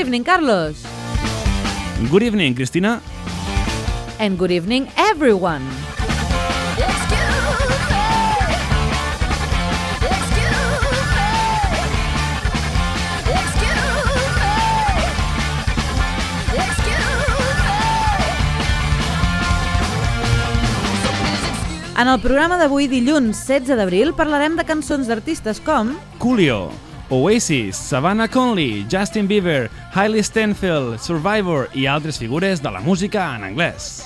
evening, Carlos. Good evening, Cristina. And good evening, everyone. En el programa d'avui, dilluns 16 d'abril, parlarem de cançons d'artistes com Coolio, Oasis, Savannah Conley, Justin Bieber, Hailey Steinfeld, Survivor i altres figures de la música en anglès.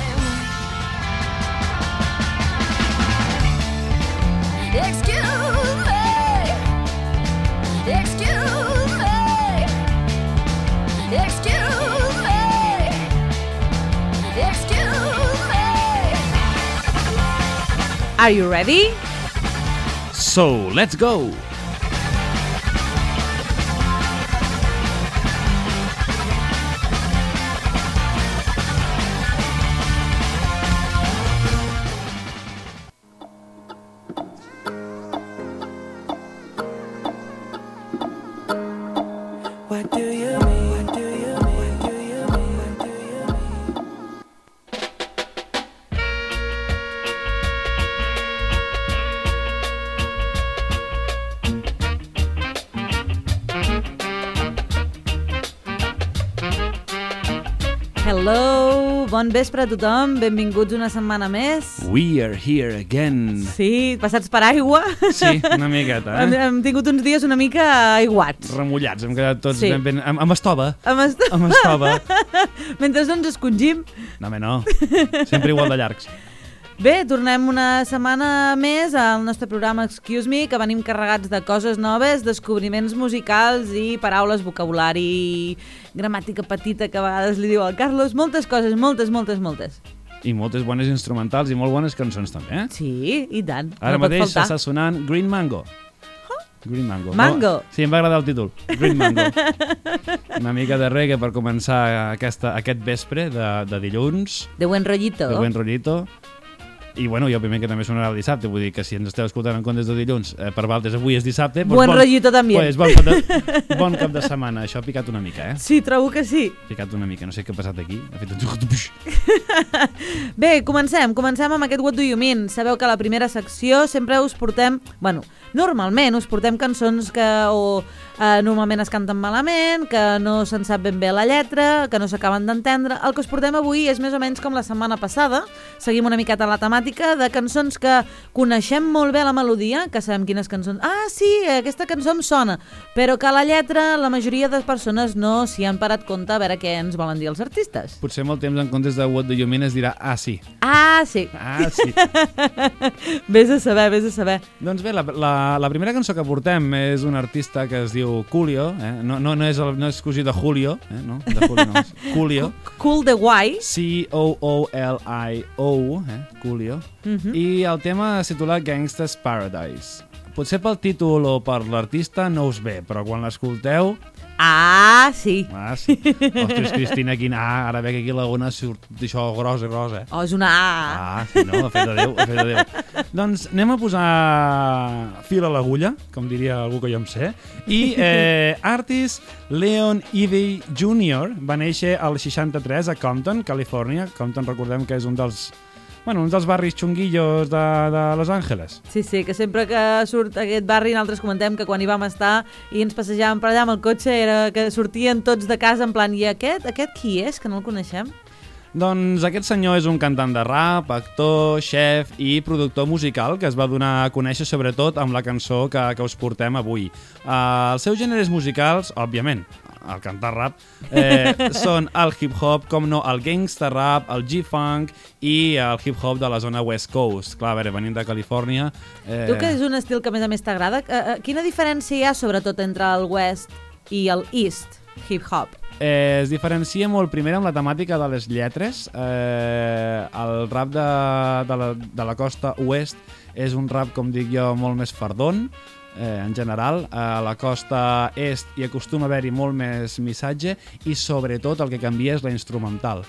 Are you ready? So, let's go! What do you mean? What do you mean? What do you mean? What do you mean? Hello, bon vespre a tothom, benvinguts una setmana més. We are here again. Sí, passats per aigua. Sí, una miqueta, Hem tingut uns dies una mica aiguats. Remullats, hem quedat tots Sí. ben amb estova. Amb estova. Mentre ens escongim. No, home, no. Sempre igual de llargs. Bé, tornem una setmana més al nostre programa Excuse Me, que venim carregats de coses noves, descobriments musicals i paraules, vocabulari, gramàtica petita que a vegades li diu al Carlos, moltes coses, moltes. I moltes bones instrumentals i molt bones cançons també, eh? Sí, i tant. Ara no pot mateix faltar. està sonant Green Mango. Green Mango. Mango. No, sí, em va agradar el títol. Green Mango. Una mica de reggae per començar aquest vespre de dilluns. De buen rollito. De buen rollito. I bueno, i òbviament que també sonarà el dissabte, vull dir que si ens esteu escoltant en comptes de dilluns, per Valtes avui és dissabte... Buen rollito també. Pues bon cap de setmana, això ha picat una mica, eh? Sí, trobo que sí. Ha picat una mica, no sé què ha passat aquí, ha fet un... Bé, comencem amb aquest What Do You Mean. Sabeu que a la primera secció sempre us portem... Bueno, normalment us portem cançons que normalment es canten malament, que no se'n sap ben bé la lletra, que no s'acaben d'entendre. El que us portem avui és més o menys com la setmana passada. Seguim una miqueta la temàtica de cançons que coneixem molt bé la melodia, que sabem quines cançons... Ah, sí, aquesta cançó em sona, però que la lletra la majoria de persones no s'hi han parat compte a veure què ens volen dir els artistes. Potser molt temps en comptes de What Do You Mean es dirà ah, sí. Ah, sí. Ah, sí. Vés a saber. Doncs bé, la primera cançó que portem és un artista que es diu Coolio, no és cosí de Julio, no? De Julio no, és Coolio. Cool the Why. C-O-O-L-I-O, Coolio. I el tema es titula Gangsta's Paradise. Potser pel títol o per l'artista no us ve, però quan l'escolteu... Ah, sí. Ah, sí. Ostres, Cristina, quina A. Ara veig que aquí la ona surt això gros i rosa. Oh, és una A. Ah, sí, no? A fe de Déu. Doncs anem a posar fil a l'agulla, com diria algú que jo em sé. I artist Leon Ivey Jr. va néixer al 63 a Compton, Califòrnia. Compton, recordem que és un dels barris xunguillos de Los Angeles. Sí, que sempre que surt aquest barri nosaltres comentem que quan hi vam estar i ens passejàvem per allà amb el cotxe era que sortien tots de casa en plan, i aquest qui és, que no el coneixem? Doncs aquest senyor és un cantant de rap, actor, xef i productor musical que es va donar a conèixer sobretot amb la cançó que us portem avui. Els seus gèneres musicals, òbviament, el cantar rap, són el hip-hop, com no, el gangsta rap, el G-funk i el hip-hop de la zona West Coast. Clar, a veure, venint de Califòrnia... Tu que és un estil que a més t'agrada, quina diferència hi ha sobretot entre el West i el East hip-hop? Es diferencia molt primer amb la temàtica de les lletres. El rap de la costa oest és un rap, com dic jo, molt més fardón, en general. A la costa est hi acostuma a haver-hi molt més missatge i sobretot el que canvia és la instrumental.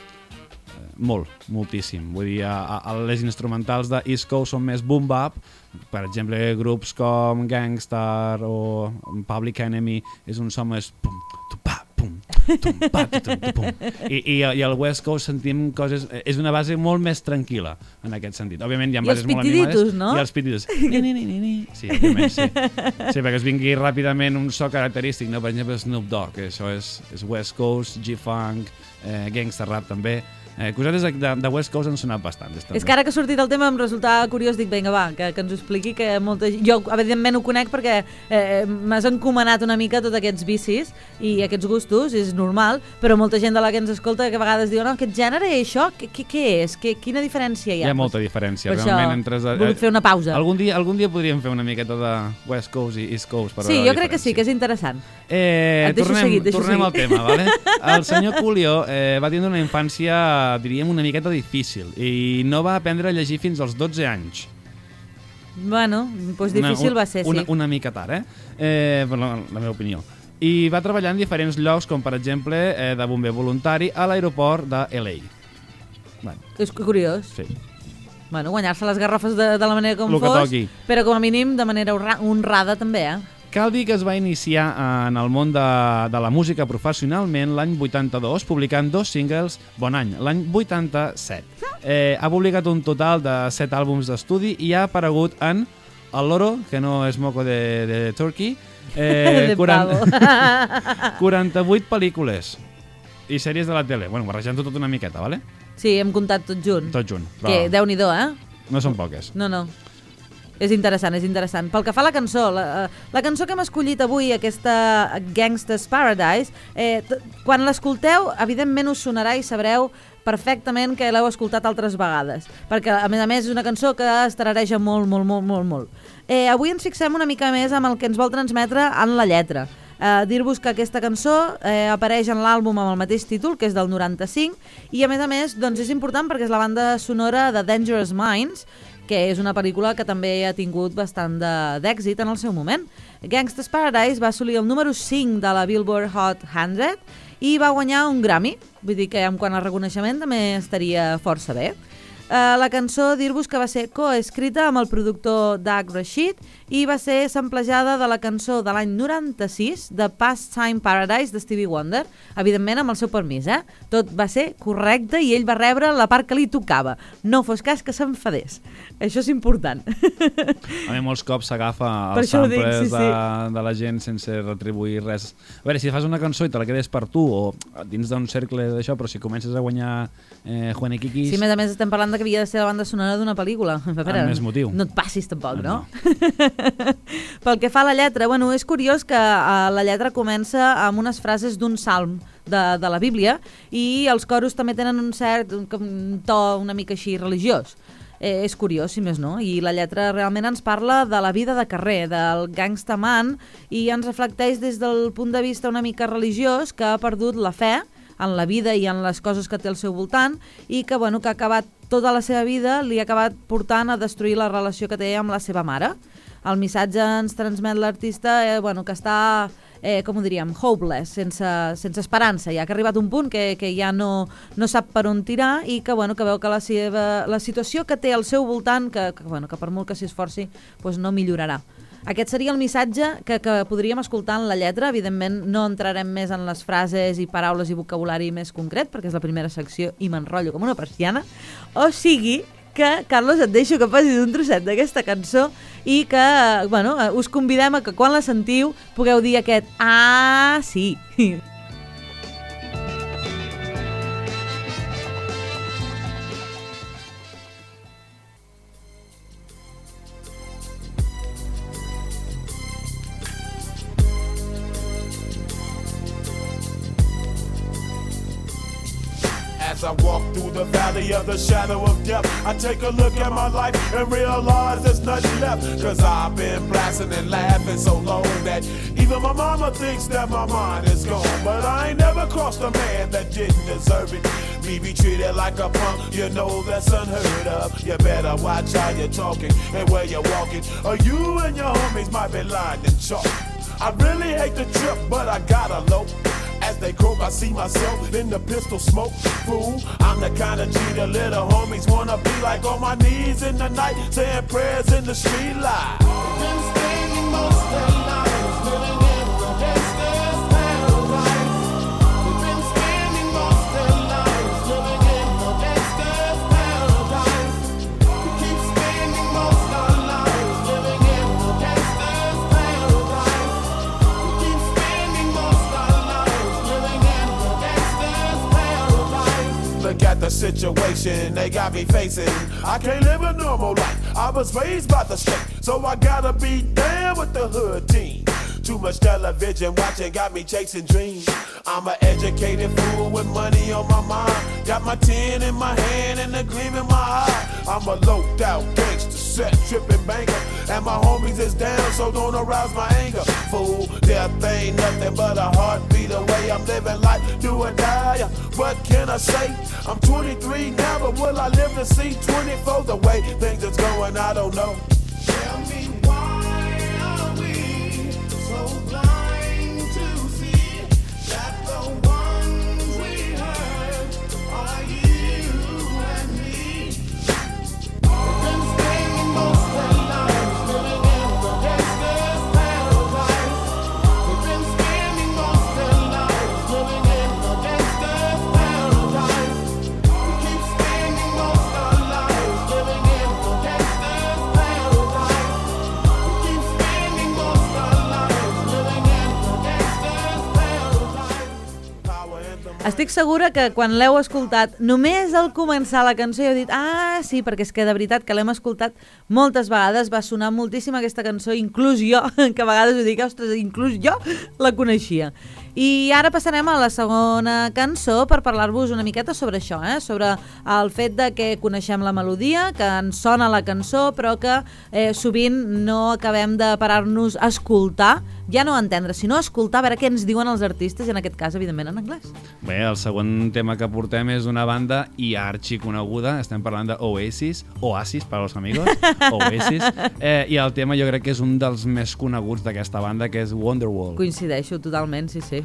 Moltíssim. Vull dir, les instrumentals de East Coast són més boom-bap. Per exemple, grups com Gangstar o Public Enemy és un so més pum, tu, pa, pum. I al West Coast sentim coses... És una base molt més tranquil·la, en aquest sentit. Òbviament hi ha bases molt animades. No? I els pitiditos, no? Sí, òbviament, sí. Sí, perquè es vingui ràpidament un so característic, no? Per exemple, Snoop Dogg, que això és West Coast, G-Funk, gangsta rap també. Cosetes de West Coast han sonat bastant. És que ara que ha sortit el tema em resultava curiós, dic, vinga, va, que ens ho expliqui, que molta gent... Jo, evidentment, ho conec perquè m'has encomanat una mica tots aquests vicis i aquests gustos, és normal, però molta gent de la que ens escolta que a vegades diu, no, aquest gènere i això, què és? Quina diferència hi ha? Hi ha molta diferència. Per això he volgut fer una pausa. Algun dia podríem fer una miqueta de West Coast i East Coast per sí, jo crec que sí, que és interessant. Tornem al tema, vale? El senyor Coolio va tindre una infància, diríem, una miqueta difícil i no va aprendre a llegir fins als 12 anys. Bueno, doncs difícil va ser, sí. Una mica tard, per la meva opinió. I va treballar en diferents llocs, com per exemple de bomber voluntari a l'aeroport de LA. Bueno. És curiós. Sí. Bueno, guanyar-se les garrofes de la manera com fos, però com a mínim de manera honrada també, Cal dir que es va iniciar en el món de la música professionalment l'any 82, publicant 2 singles, bon any, l'any 87. Ha publicat un total de 7 àlbums d'estudi i ha aparegut en El Loro, que no és moco de Turkey, 48 pel·lícules i sèries de la tele. Bueno, barrejant-ho tot una miqueta, vale? Sí, hem comptat tot junt. Tot junt. Que Déu-n'hi-do, No són poques. No. És interessant, és interessant. Pel que fa a la cançó, la cançó que hem escollit avui, aquesta Gangsta's Paradise, quan l'escolteu, evidentment us sonarà i sabreu perfectament que l'heu escoltat altres vegades, perquè a més és una cançó que es tarareja molt. Avui ens fixem una mica més amb el que ens vol transmetre en la lletra. Dir-vos que aquesta cançó apareix en l'àlbum amb el mateix títol, que és del 95, i a més doncs és important perquè és la banda sonora de Dangerous Minds, que és una pel·lícula que també ha tingut bastant d'èxit en el seu moment. Gangsta's Paradise va assolir el número 5 de la Billboard Hot 100 i va guanyar un Grammy, vull dir que en quant a reconeixement també estaria força bé. La cançó, dir-vos que va ser coescrita amb el productor Doug Rashid i va ser samplejada de la cançó de l'any 96 de Pastime Paradise de Stevie Wonder, evidentment amb el seu permís, Tot va ser correcte i ell va rebre la part que li tocava. No fos cas que s'enfadés. Això és important. A mi molts cops s'agafa els samples de la gent sense retribuir res. A veure, si fas una cançó i te la quedes per tu o dins d'un cercle d'això, però si comences a guanyar Juanequiquis... Sí, a més estem parlant que havia de ser la banda sonora d'una pel·lícula. Amb més motiu. No et passis tampoc, no? Pel que fa a la lletra, bueno, és curiós que la lletra comença amb unes frases d'un salm de la Bíblia i els coros també tenen un cert un to una mica així religiós. És curiós, si més no, i la lletra realment ens parla de la vida de carrer, del gangsta man, i ens reflecteix des del punt de vista una mica religiós que ha perdut la fe en la vida i en les coses que té al seu voltant i que, bueno, que ha acabat tota la seva vida, li ha acabat portant a destruir la relació que té amb la seva mare. El missatge ens transmet l'artista bueno, que està, com ho diríem, hopeless, sense esperança, ja que ha arribat un punt que ja no sap per on tirar i que, bueno, que veu que la situació que té al seu voltant, que per molt que s'hi esforci, doncs no millorarà. Aquest seria el missatge que podríem escoltar en la lletra. Evidentment no entrarem més en les frases i paraules i vocabulari més concret, perquè és la primera secció i m'enrotllo com una persiana. O sigui que, Carlos, et deixo que passis un trosset d'aquesta cançó i que, bueno, us convidem a que quan la sentiu pugueu dir aquest "ah, sí". As I walk through the valley of the shadow of death, I take a look at my life and realize there's nothing left. Cause I've been blasting and laughing so long that even my mama thinks that my mind is gone. But I ain't never crossed a man that didn't deserve it. Me be treated like a punk, you know that's unheard of. You better watch how you're talking and where you're walking, or you and your homies might be lined in chalk. I really hate the trip, but I gotta low. As they croak, I see myself in the pistol smoke. Fool, I'm the kind of G the little homies wanna be like, on my knees in the night, saying prayers in the street light. Been spending most their lives living in the gangster's paradise. The at the situation they got me facing. I can't live a normal life. I was raised by the street, so I gotta be down with the hood team. Too much television watching got me chasing dreams. I'm an educated fool with money on my mind. Got my tin in my hand and a gleam in my eye. I'm a loped out gangster, set tripping banker, and my homies is down, so don't arouse my anger. Fool, death ain't nothing but a heartbeat away. I'm living life, do or die. What can I say? I'm 23 now, but will I live to see 24? The way things is going, I don't know. Tell me why are we so blind to see that the ones we hurt are you and me? We've been spending most of our lives living in the gangster's paradise. We've been spending most of our lives living in the gangster's paradise. We keep spending most of our lives living in the gangster's paradise. We keep spending most of our lives living in the gangster's paradise. Power in the Estic segura que quan l'heu escoltat, només al començar la cançó heu dit sí, perquè és que de veritat que l'hem escoltat moltes vegades, va sonar moltíssim aquesta cançó, inclús jo, que a vegades ho dic, ostres, inclús jo la coneixia. I ara passarem a la segona cançó per parlar-vos una miqueta sobre això, sobre el fet de que coneixem la melodia, que ens sona la cançó, però que sovint no acabem de parar-nos a escoltar, ja no entendre, sinó escoltar, a veure què ens diuen els artistes, i en aquest cas, evidentment, en anglès. Bé, el segon tema que portem és una banda i arxiconeguda, estem parlant d'Oasis, Oasis per als amigos, Oasis, i el tema jo crec que és un dels més coneguts d'aquesta banda, que és Wonderwall. Coincideixo totalment, sí.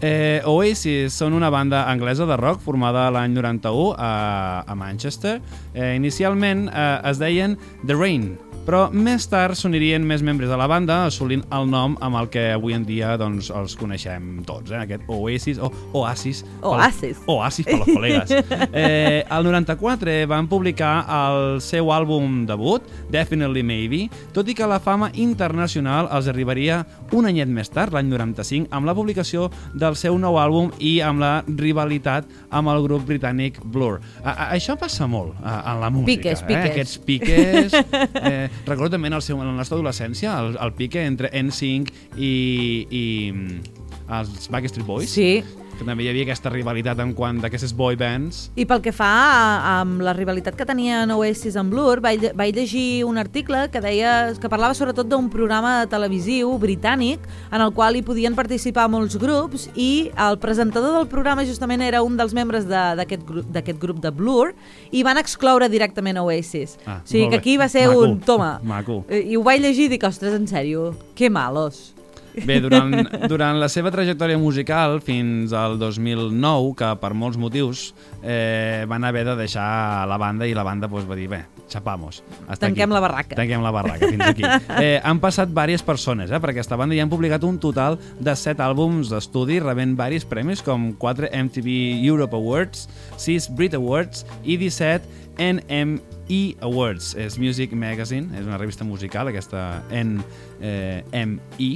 Oasis són una banda anglesa de rock formada l'any 91 a Manchester. Inicialment es deien The Rain, però més tard s'unirien més membres de la banda, assolint el nom amb el que avui en dia doncs, els coneixem tots, aquest Oasis o Oasis. Oasis per los col·legues. El 94 van publicar el seu àlbum debut, Definitely Maybe, tot i que la fama internacional els arribaria un anyet més tard, l'any 95, amb la publicació del seu nou àlbum i amb la rivalitat amb el grup britànic Blur. Això passa molt en la música. Piques. Aquests piques... Recordo també en la nostra adolescència el pique entre NSYNC i els Backstreet Boys. Sí. Que també hi havia aquesta rivalitat en quant d'aquestes boy bands. I pel que fa amb la rivalitat que tenien Oasis amb Blur, vaig llegir un article que deia que parlava sobretot d'un programa televisiu britànic en el qual hi podien participar molts grups i el presentador del programa justament era un dels membres d'aquest grup de Blur i van excloure directament Oasis. O sigui que aquí va ser un toma. Maco. I ho vaig llegir i dic, ostres, en sèrio, que malos. Bé, durant la seva trajectòria musical fins al 2009, que per molts motius van haver de deixar la banda i la banda va dir, bé, xapamos. Tanquem la barraca. Tanquem la barraca, fins aquí. Han passat diverses persones per aquesta banda i han publicat un total de 7 àlbums d'estudi, rebent diversos premis com 4 MTV Europe Awards, 6 Brit Awards i 17 NME Awards. És Music Magazine, és una revista musical, aquesta NME,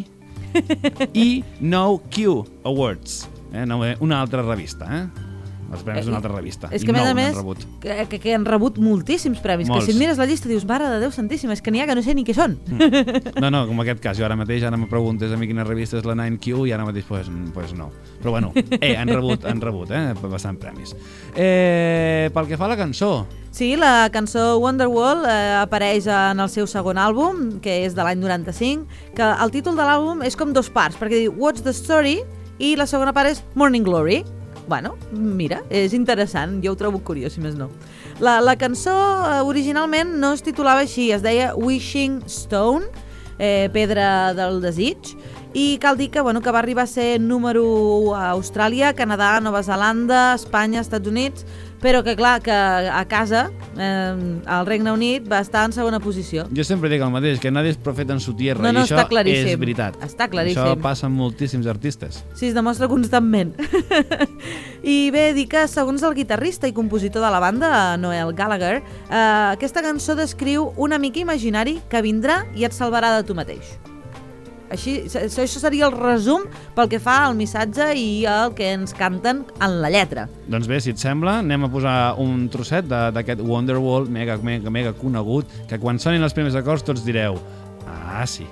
i No Q Awards, una altra revista, els premis d'una altra revista. És que a més, que han rebut moltíssims premis, molts. Que si et mires la llista dius, mare de Déu santíssima, és que n'hi ha que no sé ni què són. No, com aquest cas, jo ara mateix me preguntes a mi quina revista és la 9Q i ara mateix pues no. Però bueno, han rebut bastant premis. Pel que fa a la cançó, sí, la cançó Wonderwall apareix en el seu segon àlbum, que és de l'any 95, que el títol de l'àlbum és com 2 parts, perquè diu What's the Story i la segona part és Morning Glory. Bueno, mira, és interessant, jo ho trobo curiós, si més no. La cançó originalment no es titulava així, es deia Wishing Stone, Pedra del Desig, i cal dir que va arribar a ser número 1 a Austràlia, Canadà, Nova Zelanda, Espanya, Estats Units, però que clar, que a casa, al Regne Unit, va estar en segona posició. Jo sempre dic el mateix, que nadie és profeta en su tierra, i això és veritat. Està claríssim. Això passa amb moltíssims artistes. Sí, es demostra constantment. I bé, dir que segons el guitarrista i compositor de la banda, Noel Gallagher, aquesta cançó descriu un amic imaginari que vindrà i et salvarà de tu mateix. Així, això seria el resum pel que fa al missatge i el que ens canten en la lletra. Doncs bé, si et sembla, anem a posar un trosset d'aquest Wonderwall mega conegut, que quan sonin els primers acords tots direu ah, sí.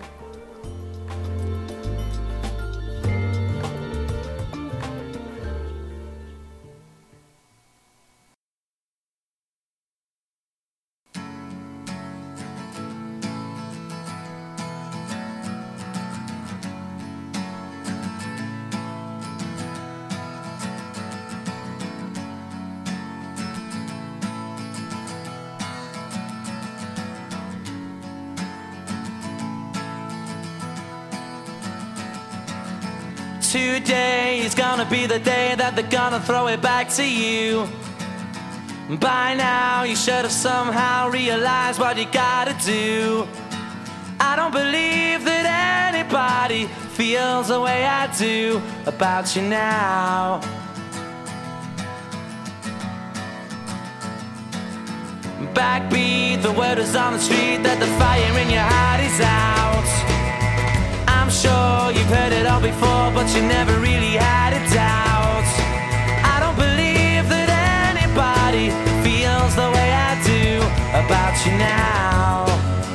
Today is gonna be the day that they're gonna throw it back to you. By now you should have somehow realized what you gotta do. I don't believe that anybody feels the way I do about you now. Backbeat, the word is on the street that the fire in your heart is out. I'm sure you've heard it all before, but you never really had a doubt. I don't believe that anybody feels the way I do about you now.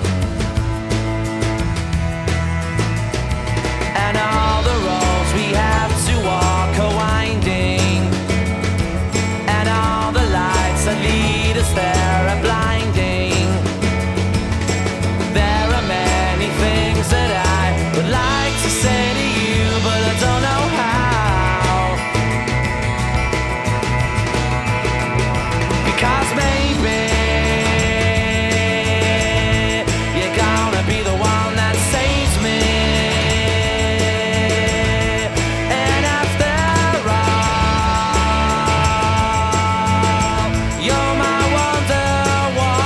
And all the roads we have to walk are winding, and all the lights that lead us there are blinding. There are many things that I would like to say to you, but I don't know how. Because maybe you're gonna be the one that saves me. And after all, you're my Wonderwall.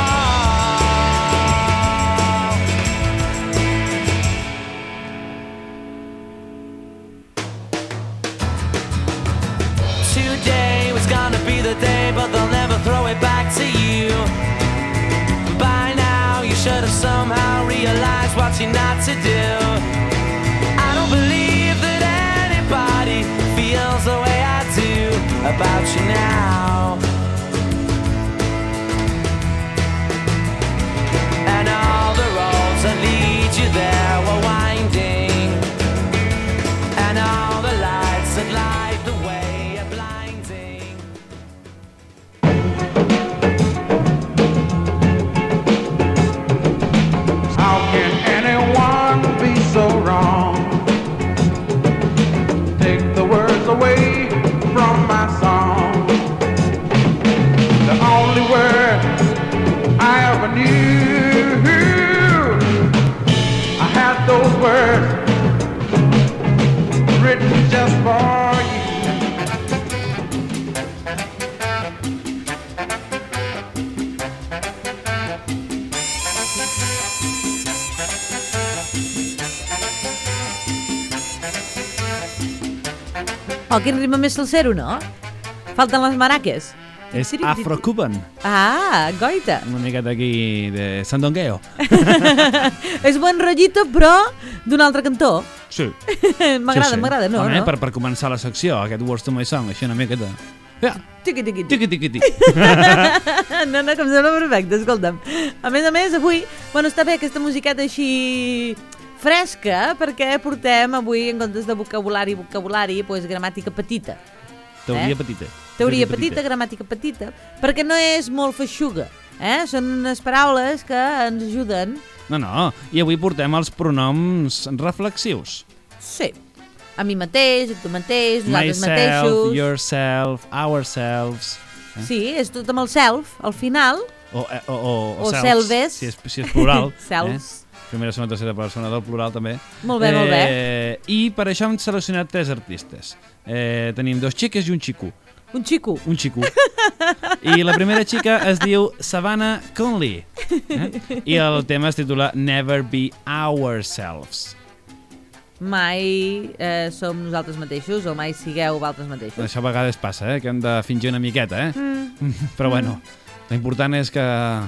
Today was gonna be the day, but they'll never throw it back to you. By now you should have somehow realized what you're not to do. I don't believe that anybody feels the way I do about you now. And all the roads that lead you there were winding, and all the lights that light the way are blinding. How can anyone be so wrong? Take the words away from my song. The only words I ever knew, I had those words written just for you. Oh, quin ritme més salsero, no? Falten les maraques. És Afro-Cuban, Ah, goita. una miqueta aquí de sandongueo. És buen rotllito, però d'un altre cantó. Sí. M'agrada, m'agrada, no? Home, no? per començar la secció, aquest Words to My Song, així una miqueta. Ja, Tiqui, tiqui, tiqui. tiqui-tiqui-ti. No, que em sembla perfecte, escolta'm. A més, avui, bueno, està bé aquesta musiqueta així fresca, perquè portem avui, en comptes de vocabulari, doncs gramàtica petita. Teoria petita. Teoria petita, gramàtica petita, perquè no és molt feixuga, Són unes paraules que ens ajuden. No, i avui portem els pronoms reflexius. Sí. A mi mateix, a tu mateix, nosaltres mateixos. Myself, yourself, ourselves. Sí, és tot amb el self, al final. O O selves, selves. si és plural. Selves. Primera, segona, tercera persona del plural també. Molt bé, molt bé. I per això hem seleccionat 3 artistes. Tenim 2 xiques i un xico. Un xico. Un xico. I la primera xica es diu Savannah Conley. I el tema es titula Never Be Ourselves. Mai som nosaltres mateixos o mai sigueu vosaltres mateixos. Això a vegades passa, que hem de fingir una miqueta, Però bueno, l'important és que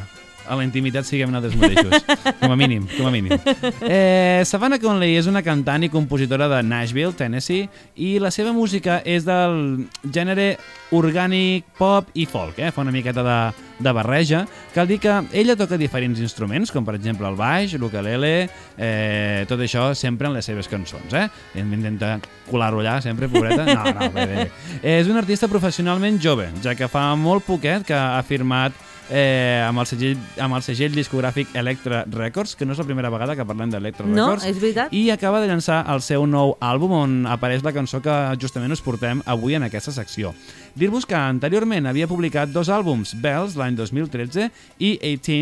a la intimitat siguem nosaltres mateixos. Com a mínim. Savannah Conley és una cantant i compositora de Nashville, Tennessee, i la seva música és del gènere orgànic, pop i folk, fa una miqueta de barreja. Cal dir que ella toca diferents instruments, com per exemple el baix, l'ukelele, tot això sempre en les seves cançons. Intenta colar-ho allà sempre, pobreta. No, bé. És una artista professionalment jove, ja que fa molt poquet que ha firmat amb el segell discogràfic Elektra Records, que no és la primera vegada que parlem d'Elektra Records. No, és veritat. I acaba de llançar el seu nou àlbum on apareix la cançó que justament us portem avui en aquesta secció. Dir-vos que anteriorment havia publicat 2 àlbums, Bells l'any 2013 i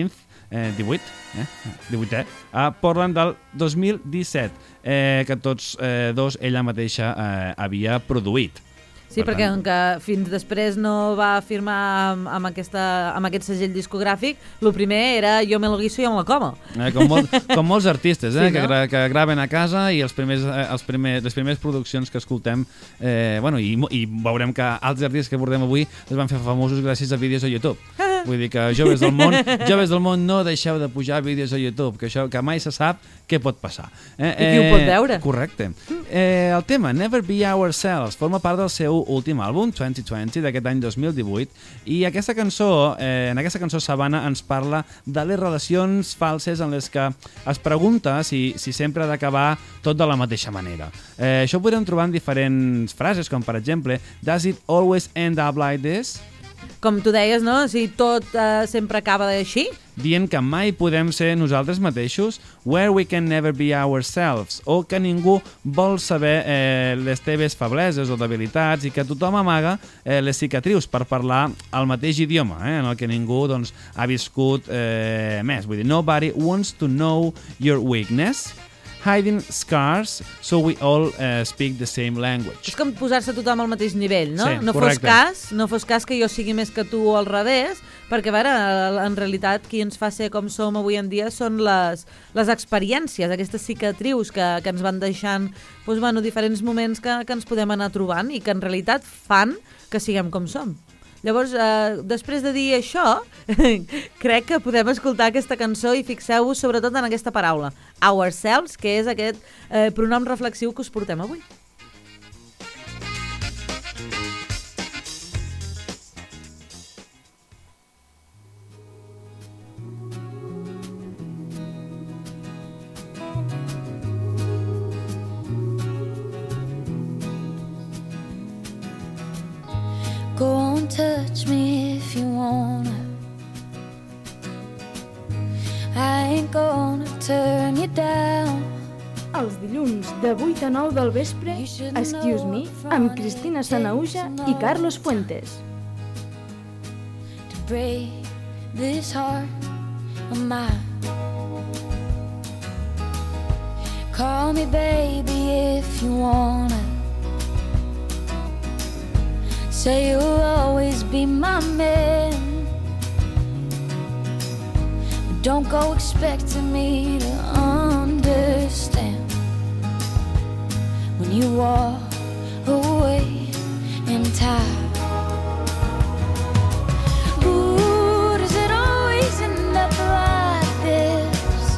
18è, a Portland del 2017, que tots dos ella mateixa havia produït. Sí, perquè fins després no va firmar amb aquest segell discogràfic, el primer era Jo me lo guiso i jo me lo como. Com molts artistes, sí, no? que graven a casa i les primeres produccions que escoltem, i veurem que altres artistes que portem avui es van fer famosos gràcies a vídeos a YouTube. Vull dir que joves del món no deixeu de pujar vídeos a YouTube, que mai se sap què pot passar. I qui ho pot veure. Correcte. El tema Never Be Ourselves forma part del seu últim àlbum, 2020, d'aquest any 2018, i en aquesta cançó Savannah ens parla de les relacions falses en les que es pregunta si sempre ha d'acabar tot de la mateixa manera. Això ho podem trobar en diferents frases, com per exemple Does it always end up like this? Com tu deies, no? Si tot sempre acaba així. Dient que mai podem ser nosaltres mateixos, where we can never be ourselves, o que ningú vol saber les teves febleses o debilitats i que tothom amaga les cicatrius per parlar el mateix idioma, en el que ningú ha viscut més. Vull dir, nobody wants to know your weakness, hiding scars, so we all speak the same language. És com posar-se tothom al mateix nivell, no? Sí, correcte. No fos cas que jo sigui més que tu o al revés, perquè, a veure, en realitat qui ens fa ser com som avui en dia són les experiències, aquestes cicatrius que ens van deixant diferents moments que ens podem anar trobant i que en realitat fan que siguem com som. Llavors, després de dir això, crec que podem escoltar aquesta cançó i fixeu-vos sobretot en aquesta paraula, ourselves, que és aquest pronom reflexiu que us portem avui. Go and touch me if you wanna. I ain't gonna turn you down. Els dilluns de 8 a 9 del vespre, Excuse Me, amb Cristina Sanauja i Carlos Fuentes. To break this heart of mine. Call me baby if you wanna. Say you'll always be my man. But don't go expecting me to understand when you walk away in time. Ooh, does it always end up like this?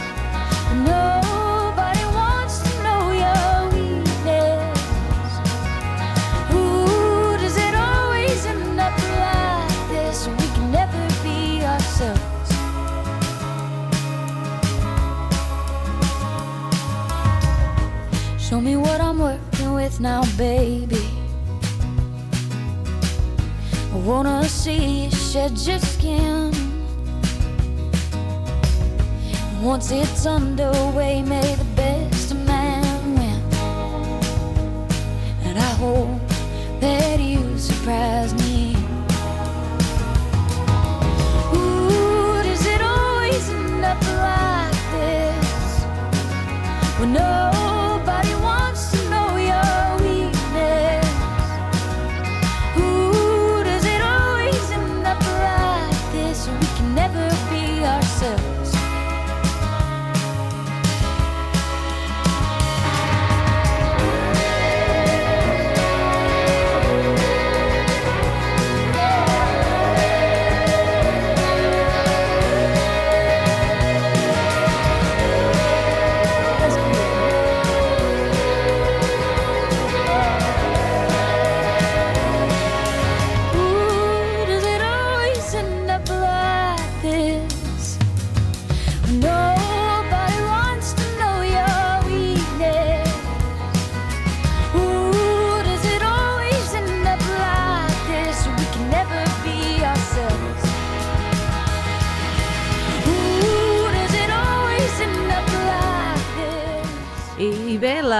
Nobody wants to know your weakness. Ooh, does it always end up like this? We can never be ourselves. Show me what I'm working with now, baby. I wanna see you shed your skin. Once it's underway, may the best man win. And I hope that you surprise me. Ooh, does it always end up like this? Well, nobody wants to know your weakness. Ooh, does it always end up like this? We can never be ourselves.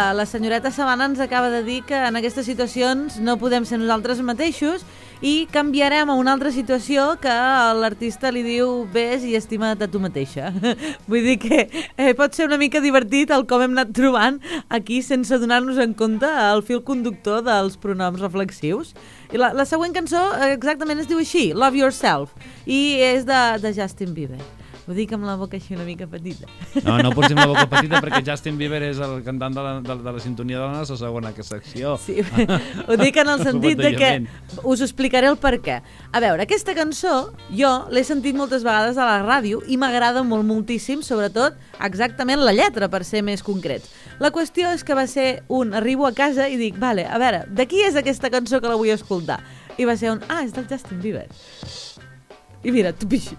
La senyoreta Sabana ens acaba de dir que en aquestes situacions no podem ser nosaltres mateixos i canviarem a una altra situació que l'artista li diu vés i estima't a tu mateixa. Vull dir que pot ser una mica divertit el com hem anat trobant aquí sense donar-nos en compte el fil conductor dels pronoms reflexius. I la següent cançó exactament es diu així, Love Yourself, i és de Justin Bieber. Ho dic amb la boca així una mica petita. No pots dir amb la boca petita perquè Justin Bieber és el cantant de la sintonia de la nostra segona secció. Sí, ho dic en el sentit de que us explicaré el per què. A veure, aquesta cançó jo l'he sentit moltes vegades a la ràdio i m'agrada moltíssim, sobretot exactament la lletra, per ser més concrets. La qüestió és que va ser arribo a casa i dic, vale, a veure, de qui és aquesta cançó que la vull escoltar? I va ser és del Justin Bieber. I mira, tupixi.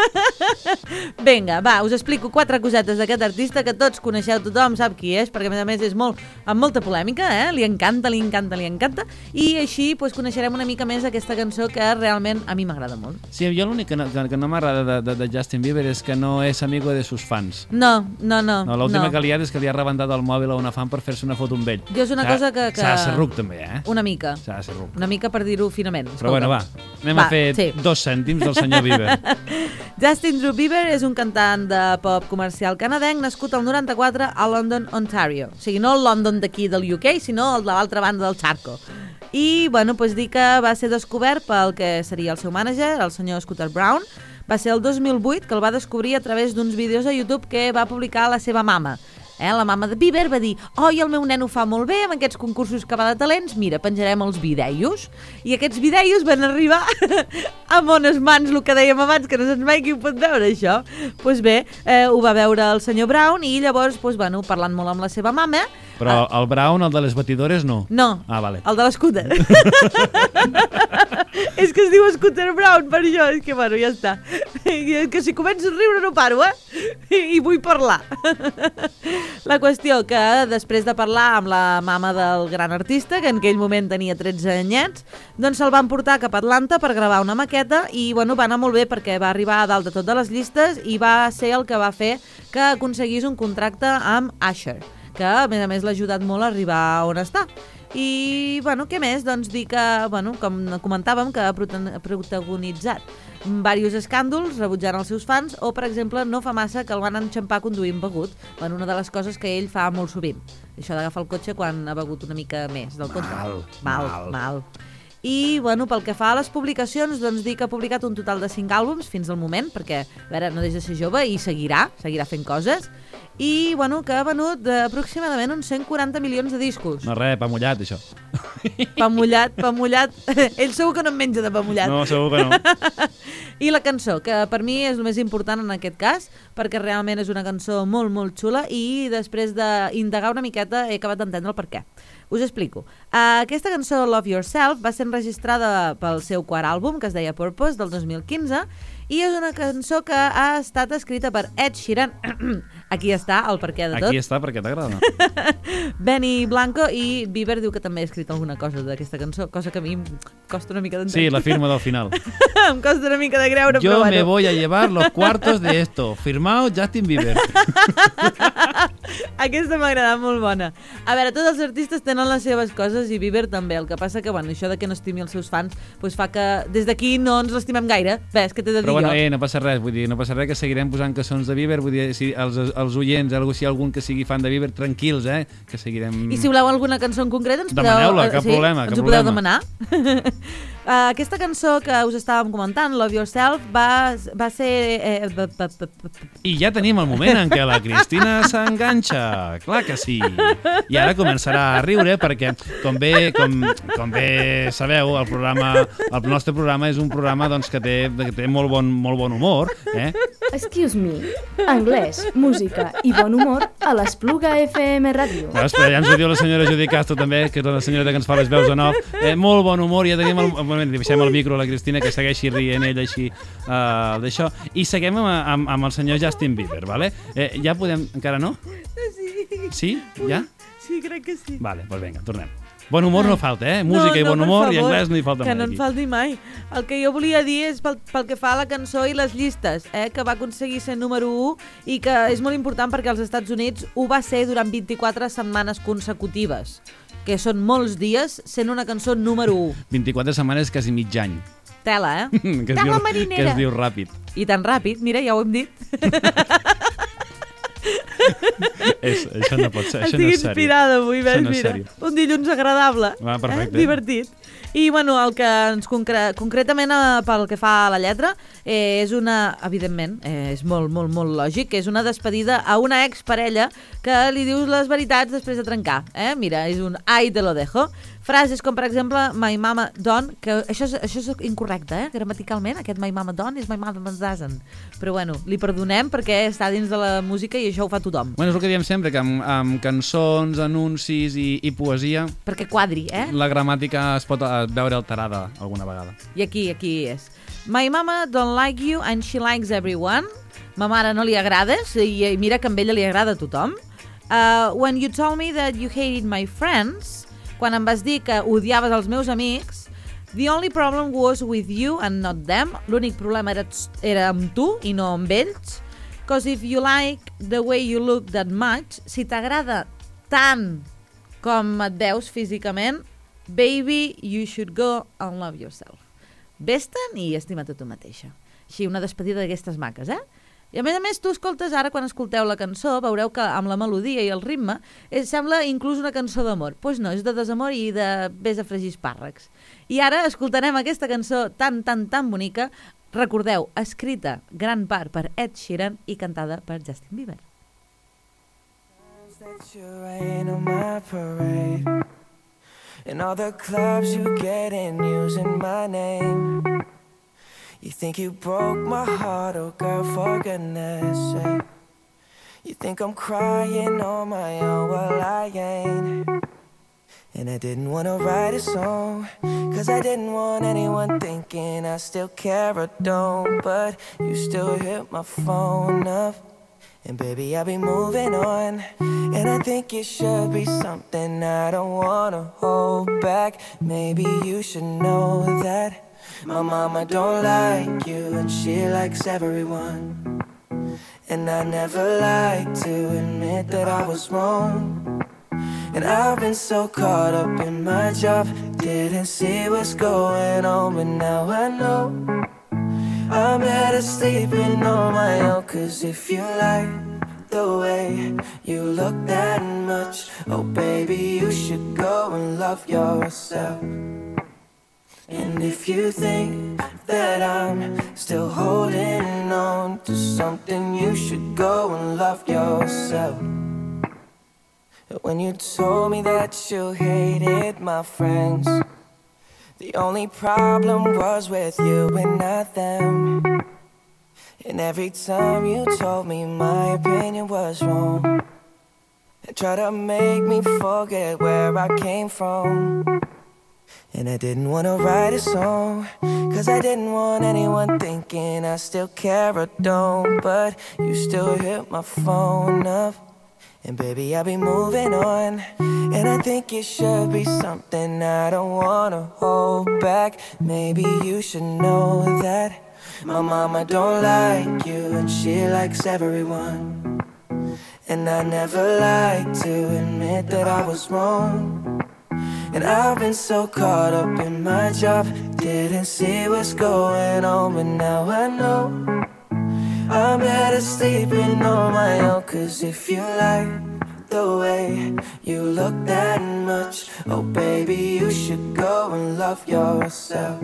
Vinga, va, us explico 4 cosetes d'aquest artista que tots coneixeu, tothom sap qui és, perquè a més és amb molta polèmica, li encanta, i així coneixerem una mica més aquesta cançó que realment a mi m'agrada molt. Sí, jo l'únic que no m'agrada de Justin Bieber és que no és amigo de sus fans. No. L'última que li ha és que li ha rebentat el mòbil a una fan per fer-se una foto amb ell. Jo és una cosa que... S'ha de ser ruc també, Una mica. S'ha de ser ruc. Una mica per dir-ho finament. Però bueno, va, anem a fer 2 cèntims del senyor Bieber. Justin Drew Bieber és un cantant de pop comercial canadenc nascut al 94 a London, Ontario. O sigui, no el London d'aquí del UK, sinó el de l'altra banda del charco. I, dir que va ser descobert pel que seria el seu mànager, el senyor Scooter Brown. Va ser el 2008 que el va descobrir a través d'uns vídeos a YouTube que va publicar la seva mama. La mama de Bieber va dir i el meu nen ho fa molt bé amb aquests concursos que va de talents, mira, penjarem els videos. I aquests videos van arribar a bones mans, el que dèiem abans, que no saps mai qui ho pot veure, això. Doncs bé, ho va veure el senyor Brown i llavors, parlant molt amb la seva mama... Però el Brown, el de les batidores, no? No, vale. El de l'Scooter. És que es diu Scooter Brown per això, és que ja està. Que si començo a riure no paro, I vull parlar. La qüestió que després de parlar amb la mama del gran artista, que en aquell moment tenia 13 anyets, doncs se'l van portar cap a Atlanta per gravar una maqueta i va anar molt bé perquè va arribar a dalt de tot de les llistes i va ser el que va fer que aconseguís un contracte amb Usher, que a més l'ha ajudat molt a arribar on està. I, què més? Doncs dir que, com comentàvem, que ha protagonitzat diversos escàndols rebutjant els seus fans o, per exemple, no fa massa que el van enxampar conduint begut. Una de les coses que ell fa molt sovint. Això d'agafar el cotxe quan ha begut una mica més del compte. Mal. I, pel que fa a les publicacions, doncs dir que ha publicat un total de 5 àlbums fins al moment, perquè, a veure, no deixa de ser jove i seguirà fent coses. I, que ha venut aproximadament uns 140 milions de discos. No, res, pa mullat, això. Pa mullat. Ell segur que no en menja de pa mullat. No, segur que no. I la cançó, que per mi és el més important en aquest cas, perquè realment és una cançó molt, molt xula i després d'indagar una miqueta he acabat d'entendre el per què. Us explico. Aquesta cançó, Love Yourself, va ser enregistrada pel seu quart àlbum, que es deia Purpose, del 2015, i és una cançó que ha estat escrita per Ed Sheeran. Aquí està el perquè de tot. Aquí està perquè t'agrada. Benny Blanco, i Bieber diu que també ha escrit alguna cosa d'aquesta cançó, cosa que a mi em costa una mica d'entendre. Sí, la firma del final. Em costa una mica de creure, però bueno. Yo me voy a llevar los cuartos de esto. Firmado Justin Bieber. Aquesta m'ha agradat, molt bona. A veure, tots els artistes tenen les seves coses i Bieber també. El que passa que, això de que no estimi els seus fans fa que des d'aquí no ens l'estimem gaire. Ves, què t'he de dir jo? Però no passa res, vull dir, no passa res que seguirem posant cançons de Bieber, vull dir, si els oients, si hi ha algun que sigui fan de Bieber, tranquils, que seguirem... I si voleu alguna cançó en concret, ens podeu... Demaneu-la, cap problema. Ens ho podeu demanar. Aquesta cançó que us estàvem comentant, Love Yourself, va ser... I ja tenim el moment en què la Cristina s'enganxa, clar que sí. I ara començarà a riure perquè, com bé sabeu, el nostre programa és un programa que té molt bon humor. Excuse me, anglès, música i bon humor a l'Espluga FM Ràdio. Però ja ens ho diu la senyora Judy Castro també, que és la senyora que ens fa les veus en off. Molt bon humor, ja tenim li deixem el micro a la Cristina que segueixi rient ella així d'això. I seguim amb el senyor Justin Bieber, vale? Ja podem... Encara no? Sí. Sí? Ja? Sí, crec que sí. Vale, doncs vinga, tornem. Bon humor no falta, Música i bon humor i anglès no hi falta mai. Que no en falti mai. El que jo volia dir és pel que fa a la cançó i les llistes, que va aconseguir ser número 1 i que és molt important perquè als Estats Units ho va ser durant 24 setmanes consecutives, que són molts dies sent una cançó número 1. 24 setmanes, quasi mig any. Tela, Tela marinera. Que es diu ràpid. I tan ràpid, mira, ja ho hem dit. Això no pot ser, això no és sèrio. Estic inspirada avui, ves, no mira. Un dilluns agradable. Va, perfecte. Divertit. I, bueno, el que ens concretament pel que fa a la lletra és una, evidentment, és molt, molt, molt lògic, que és una despedida a una exparella que li dius les veritats després de trencar. Mira, és un ai te lo dejo. Frases com, per exemple, my mama don't, que això és incorrecte, gramaticalment, aquest my mama don't és my mama doesn't. Però, bueno, li perdonem perquè està dins de la música i això ho fa tothom. Bueno, és el que diem sempre, que amb cançons, anuncis i poesia... Perquè quadri, la gramàtica es pot veure alterada alguna vegada. I aquí és. My mama don't like you and she likes everyone. Ma mare no li agrades i mira que amb ella li agrada a tothom. When you told me that you hated my friends... Quan em vas dir que odiaves els meus amics, the only problem was with you and not them. L'únic problema era amb tu i no amb ells. Because if you like the way you look that much, si t'agrada tant com et veus físicament, baby, you should go and love yourself. Vés-te'n i estima't a tu mateixa. Així, una despedida d'aquestes maques, I a més, tu escoltes ara, quan escolteu la cançó, veureu que amb la melodia i el ritme sembla inclús una cançó d'amor. Doncs no, és de desamor i de vés a fregir espàrrecs. I ara escoltarem aquesta cançó tan, tan, tan bonica, recordeu, escrita gran part per Ed Sheeran i cantada per Justin Bieber. In all the clubs you get in using my name. You think you broke my heart, oh girl, for goodness sake. You think I'm crying on my own, well I ain't. And I didn't want to write a song, cause I didn't want anyone thinking I still care or don't. But you still hit my phone up, and baby I'll be moving on. And I think it should be something I don't want to hold back. Maybe you should know that my mama don't like you and she likes everyone. And I never like to admit that I was wrong. And I've been so caught up in my job, didn't see what's going on, but now I know I'm better sleeping on my own. Cause if you like the way you look that much, oh baby, you should go and love yourself. And if you think that I'm still holding on to something, you should go and love yourself. When you told me that you hated my friends, the only problem was with you and not them. And every time you told me my opinion was wrong, and tried to make me forget where I came from. And I didn't want to write a song, cause I didn't want anyone thinking I still care or don't. But you still hit my phone up, and baby I'll be moving on. And I think it should be something I don't want to hold back. Maybe you should know that my mama don't like you and she likes everyone. And I never like to admit that I was wrong. And I've been so caught up in my job, didn't see what's going on, but now I know I'm better sleeping on my own. Cause if you like the way you look that much, oh baby, you should go and love yourself.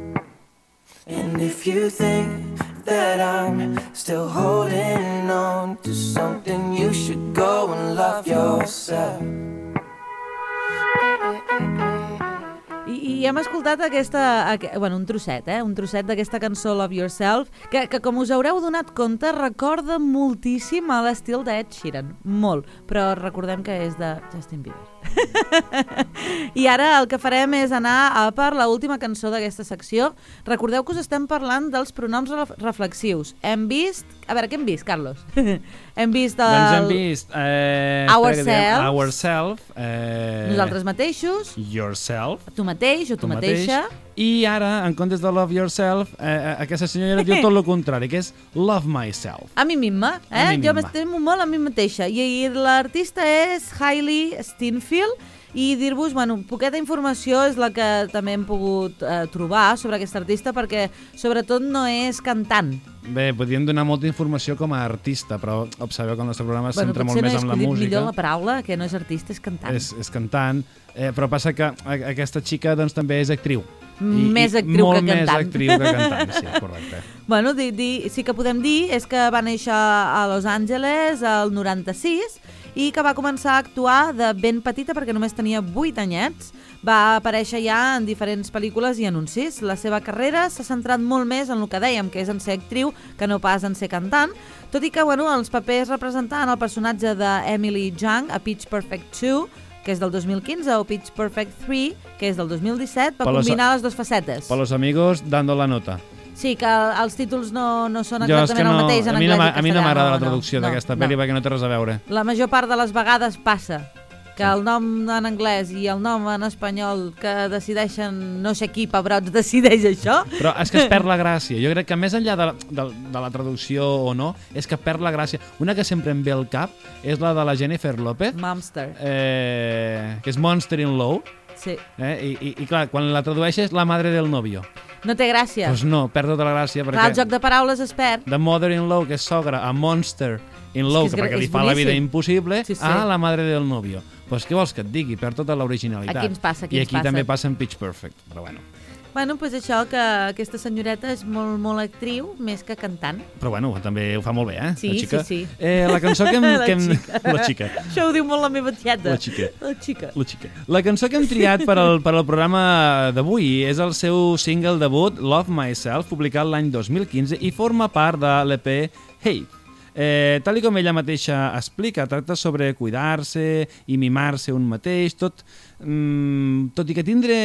And if you think that I'm still holding on to something, you should go and love yourself. I hem escoltat un trosset, un trosset d'aquesta cançó Love Yourself, que com us haureu donat compte recorda moltíssim a l'estil d'Ed Sheeran, molt, però recordem que és de Justin Bieber. I ara el que farem és anar a per l'última cançó d'aquesta secció. Recordeu que us estem parlant dels pronoms reflexius. Hem vist... A veure, què hem vist, Carlos? Hem vist ourself, nosaltres mateixos, yourself, tu mateix o tu mateixa. I ara, en comptes de love yourself, aquesta senyora diu tot el contrari, que és love myself. A mi misma, Jo m'estimo molt a mi mateixa. I l'artista és Hailey Steinfeld, i dir-vos, poqueta informació és la que també hem pogut trobar sobre aquest artista, perquè sobretot no és cantant. Bé, podríem donar molta informació com a artista, però sabeu que el nostre programa es centra molt més en la música. Potser no he escollit millor la paraula, que no és artista, és cantant. És cantant, però passa que aquesta xica doncs, també és actriu. Més actriu que cantant. Molt més actriu que cantant, sí, correcte. Bueno, sí que podem dir és que va néixer a Los Angeles el 96 i que va començar a actuar de ben petita perquè només tenia 8 anyets. Va aparèixer ja en diferents pel·lícules i anuncis. La seva carrera s'ha centrat molt més en el que dèiem, que és en ser actriu, que no pas en ser cantant, tot i que els papers representaven el personatge d'Emily Jung a Pitch Perfect 2, que és del 2015, o Pitch Perfect 3, que és del 2017, per combinar les dues facetes. Per los amigos, dando la nota. Sí, que els títols no són exactament el mateix en anglès i castellà. A mi no m'agrada la traducció d'aquesta pel·li perquè no té res a veure. La major part de les vegades passa que el nom en anglès i el nom en espanyol que decideixen no sé qui, pebrots, decideix això. Però és que es perd la gràcia. Jo crec que més enllà de la traducció o no, és que perd la gràcia. Una que sempre em ve al cap és la de la Jennifer López. Monster. Que és Monster in Law. Sí. I clar, quan la tradueixes, la madre del novio. No té gràcia. Doncs no, perd tota la gràcia. Clar, el joc de paraules es perd. De mother-in-law, que és sogra, a monster in law, perquè li fa la vida impossible, a la madre del novio. Doncs què vols que et digui? Perd tota l'originalitat. Aquí ens passa, I aquí també passa en Pitch Perfect, però bueno. Bueno, doncs això, que aquesta senyoreta és molt, molt actriu, més que cantant. Però bueno, també ho fa molt bé, Sí, la xica. Sí. La cançó que La xica. Això ho diu molt la meva tieta. La xica. La cançó que hem triat per al programa d'avui és el seu single debut, Love Myself, publicat l'any 2015 i forma part de l'EP Hey. Tal com ella mateixa explica, tracta sobre cuidar-se i mimar-se un mateix, tot i que tindre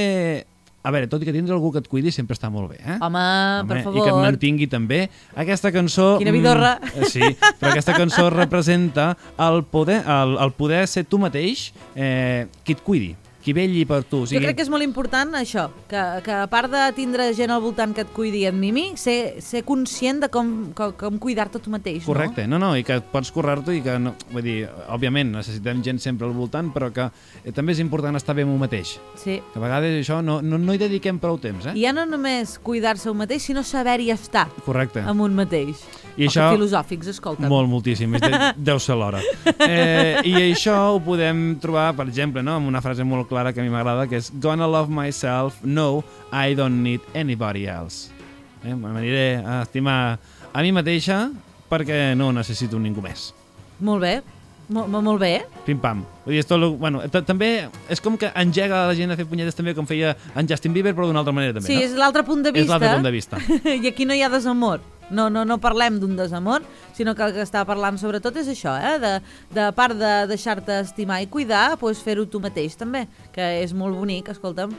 algú que et cuidi sempre està molt bé, Home, per favor. I que et mantingui també. Aquesta cançó... Quina vidorra. Sí, però aquesta cançó representa el poder ser tu mateix qui et cuidi, qui vetlli per tu. Jo crec que és molt important això, que a part de tindre gent al voltant que et cuidi i et mimi, ser conscient de com cuidar-te tu mateix. Correcte, no, i que pots currar-t'ho i que, vull dir, òbviament necessitem gent sempre al voltant, però que també és important estar bé amb un mateix. Sí. Que a vegades això no hi dediquem prou temps, I ja no només cuidar-se un mateix, sinó saber-hi estar. Correcte. Amb un mateix. I això... filosòfics, escolta'm. Moltíssim, deu ser l'hora. I això ho podem trobar, per exemple, amb una frase molt clara que a mi m'agrada, que és Gonna love myself, no, I don't need anybody else. M'aniré a estimar a mi mateixa perquè no necessito ningú més. Molt bé, molt bé. Pim-pam. Vull dir, també és com que engega la gent a fer punyetes també com feia en Justin Bieber, però d'una altra manera també. Sí, és l'altre punt de vista. És l'altre punt de vista. I aquí no hi ha desamor. No parlem d'un desamor, sinó que el que està parlant sobretot és això, de part de deixar-te estimar i cuidar, doncs fer-ho tu mateix també, que és molt bonic, escolta'm.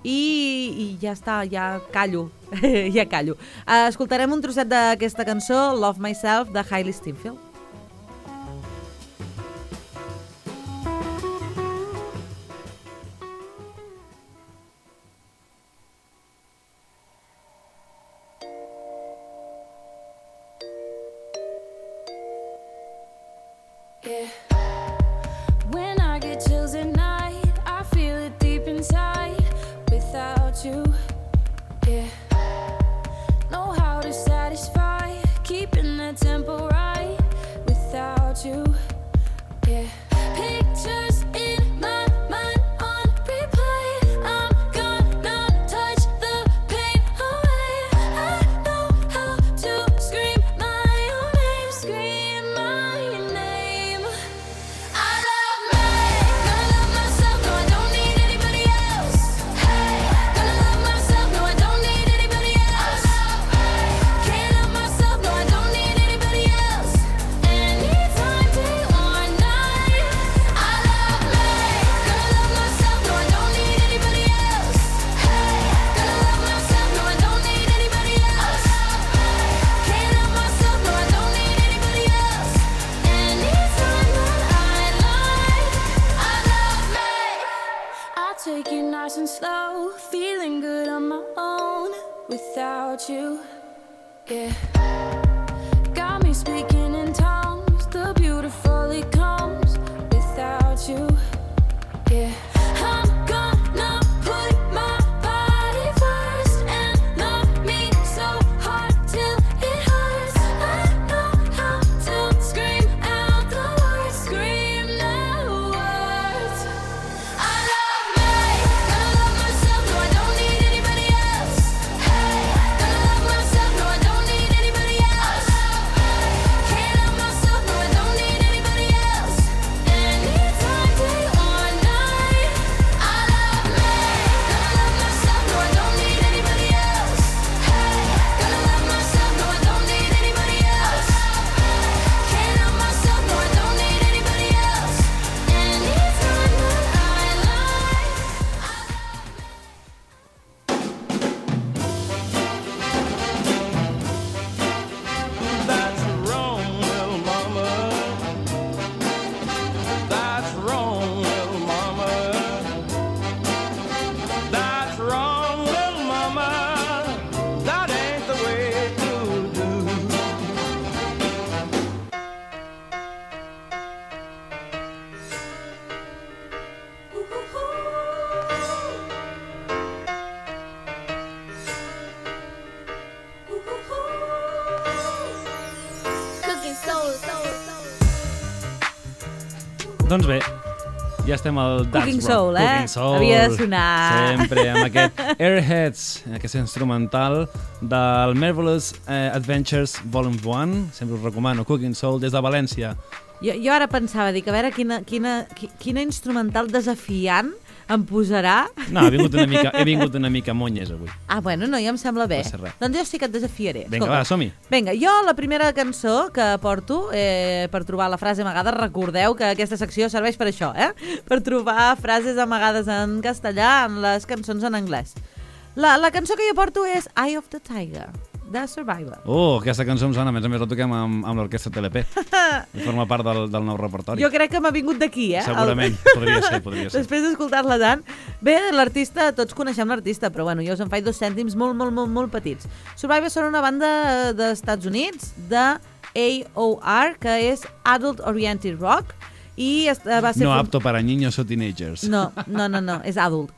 I ja està, ja callo. Ja callo. Escoltarem un trosset d'aquesta cançó, Love Myself, de Hailey Steinfeld. When I get chills at night, I feel it deep inside. Without you, know how to satisfy, keeping the tempo right. Without you, pictures in my mind on replay. I'm gonna touch the pain away. I know how to scream my own name, scream my name. I love me, gonna love myself, no I don't need anybody else. Hey, you. Yeah. Got me speaking in tongues. The beautiful it comes without you. Yeah. I'm gonna put my body first and love me so hard till it hurts. I know how to scream out the words, scream the words. I love me, gonna love myself, no I don't need anybody else. Hey, gonna love myself, no I don't need anybody else. Can't love myself, no I don't need anybody else. Anytime, day or night. I love me, gonna love myself, no I don't need anybody else. Hey, gonna love myself, no I don't need anybody else. Can't love myself, no I don't need anybody else. Anytime that I like. That's wrong, little mama. That's wrong, little mama. That's wrong, little mama. That ain't the way to do. Cooking soul. Doncs bé, ja estem al That's Cooking Wrong. Soul, Cooking Soul. Havia de sonar. Sempre, amb aquest Airheads, aquest instrumental del Marvelous Adventures Volume 1. Sempre us recomano Cooking Soul des de València. Jo ara pensava, dic, a veure quina instrumental desafiant em posarà. No, he vingut una mica monyes avui. Ah, bueno, no, ja em sembla bé. No passa res. Doncs jo sí que et desafiaré. Vinga, Escolta. va, som-hi. Vinga, jo la primera cançó que porto per trobar la frase amagada, recordeu que aquesta secció serveix per això, per trobar frases amagades en castellà en les cançons en anglès. La cançó que jo porto és Eye of the Tiger, de Survivor. Oh, aquesta cançó em sona, a més a més la toquem amb l'orquestra TLP. Forma part del nou repertori. Jo crec que m'ha vingut d'aquí, Segurament, podria ser. Després d'escoltar-la tant. Bé, l'artista, tots coneixem l'artista, però bueno, jo us en faig 2 cèntims molt petits. Survivor són una banda d'Estats Units, de AOR, que és Adult Oriented Rock, i va ser... No apto para niños o teenagers. No, és adult.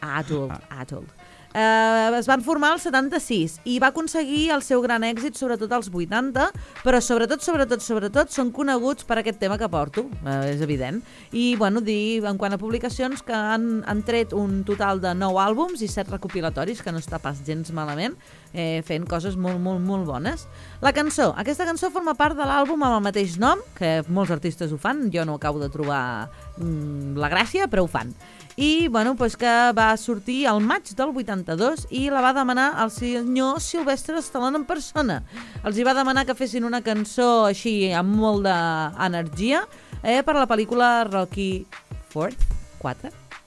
Es van formar al 76 i va aconseguir el seu gran èxit sobretot als 80, però sobretot són coneguts per aquest tema que porto, és evident. I bueno, dir en quant a publicacions que han tret un total de 9 àlbums i 7 recopilatoris, que no està pas gens malament, fent coses molt bones. Aquesta cançó forma part de l'àlbum amb el mateix nom, que molts artistes ho fan, jo no acabo de trobar la gràcia, però ho fan. I bueno, doncs que va sortir al maig del 82 i la va demanar el senyor Sylvester Stallone en persona. Els hi va demanar que fessin una cançó així amb molt d'energia per a la pel·lícula Rocky IV.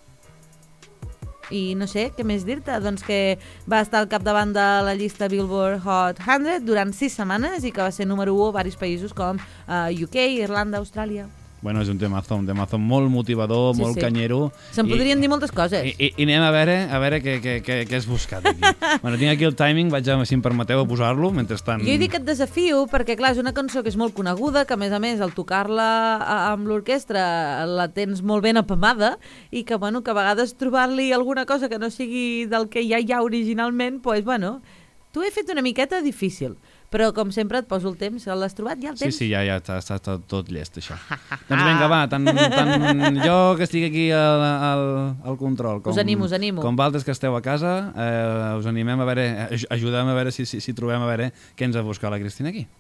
I no sé, què més dir-te? Doncs que va estar al capdavant de la llista Billboard Hot 100 durant 6 setmanes i que va ser número 1 a varis països com UK, Irlanda, Austràlia. Bueno, és un temazo molt motivador, molt canyero. Se'n podrien dir moltes coses. I anem a veure què has buscat aquí. Bueno, tinc aquí el timing, vaig, si em permeteu, a posar-lo, mentrestant... Jo he dit que et desafio perquè, clar, és una cançó que és molt coneguda, que a més, al tocar-la amb l'orquestra la tens molt ben apamada i que, bueno, que a vegades trobar-li alguna cosa que no sigui del que ja hi ha originalment, doncs, bueno, t'ho he fet una miqueta difícil. Però, com sempre, et poso el temps. L'has trobat ja el temps? Sí, ja està tot llest, això. Doncs vinga, va, tant jo que estic aquí al control, us animo. Com valtres que esteu a casa, us animem a veure, ajudem a veure si trobem a veure què ens ha buscat la Cristina aquí.